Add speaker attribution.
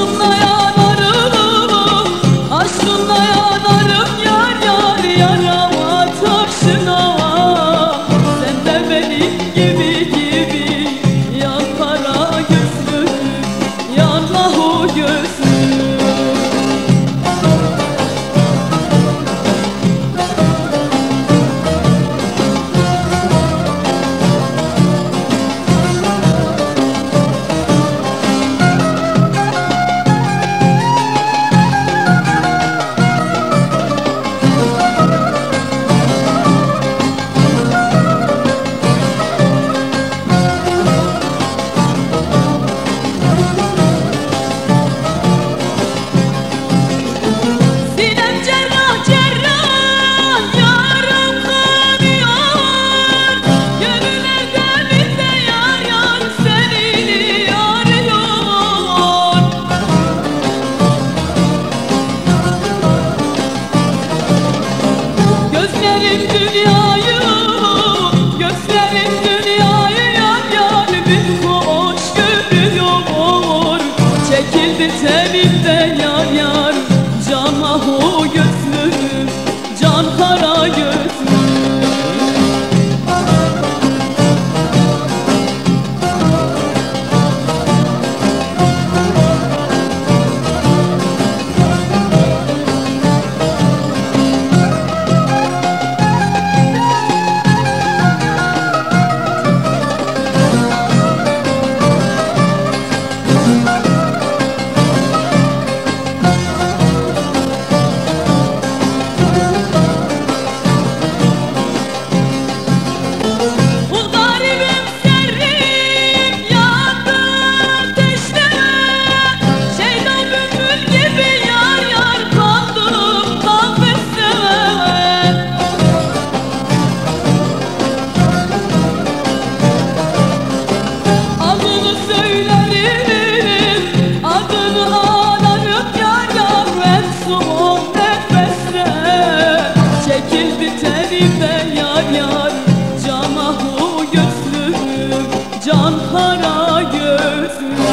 Speaker 1: Aşkınla yanarım, aşkınla yanarım yar yar yarama taşına. Sen de benim gibi yan kara gözlüm, yanma o gözlüm. Gözlerim dünyayı, gözlerim dünyayı yar yar bir hoş görüyor. Çekildi telimden yar yar, can ahu gözlüm, can kara gözlüm. Can kara gözlüm.